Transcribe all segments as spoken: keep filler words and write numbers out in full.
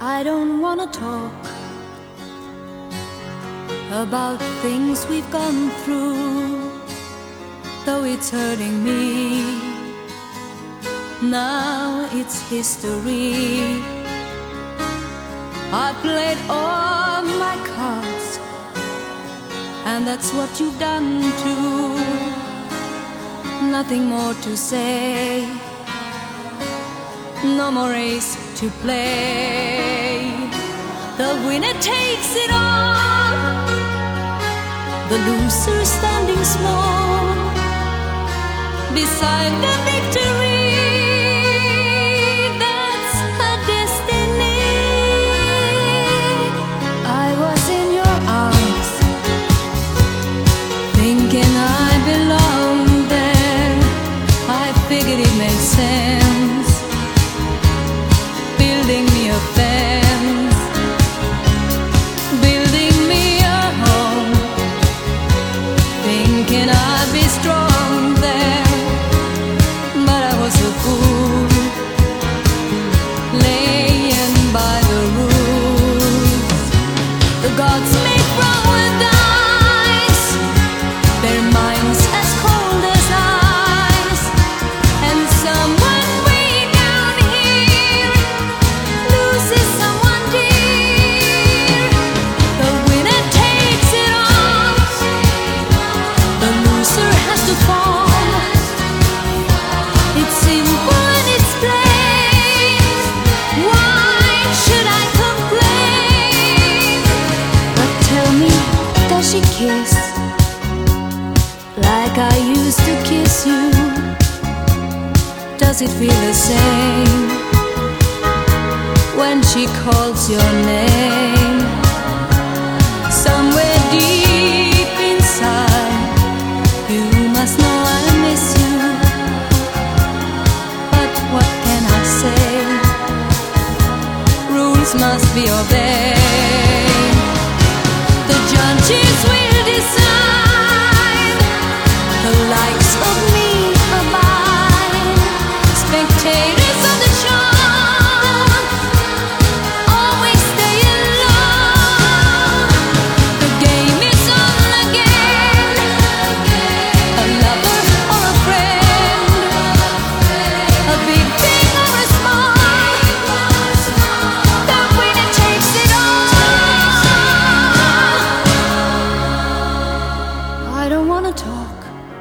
I don't wanna talk about things we've gone through, though it's hurting me. Now it's history. I played all my cards, and that's what you've done too. Nothing more to say, no more race to play. The winner takes it all, the loser standing small beside the victory. That's her destiny. I was in your arms, thinking I belonged there. I figured it made sense, building me a fence, building me a home, thinking I'd be strong there. But I was a fool, laying by the rules. The gods make wrong with ice, their minds as cold as ice. And someone way down here loses someone dear. The winner takes it all, the loser has to fall. It's simple and it's plain. Why should I complain? But tell me, does she kiss like I used to kiss you? Does it feel the same when she calls your name? Somewhere deep inside, you must know I miss you. But what can I say? Rules must be obeyed. The judges will decide, the likes of me abide. Spectators of the show always stay alone. The game is on again, a lover or a friend, a big thing or a small, the winner takes it all. I don't wanna talk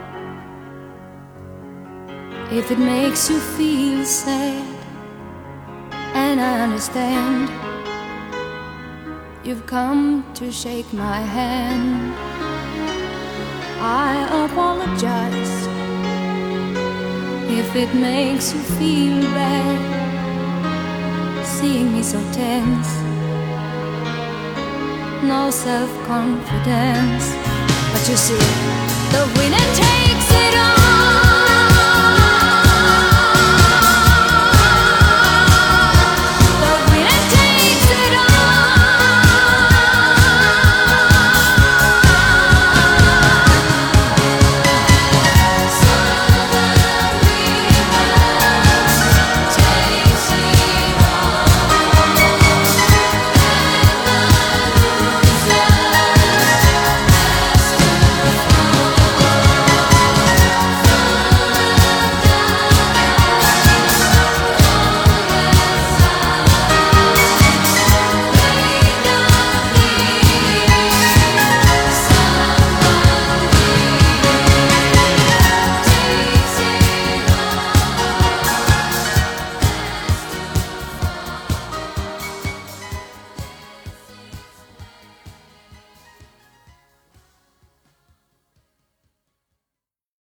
if it makes you feel sad, and I understand. You've come to shake my hand. I apologize if it makes you feel bad, seeing me so tense, no self-confidence. But you see, the winner takes it all.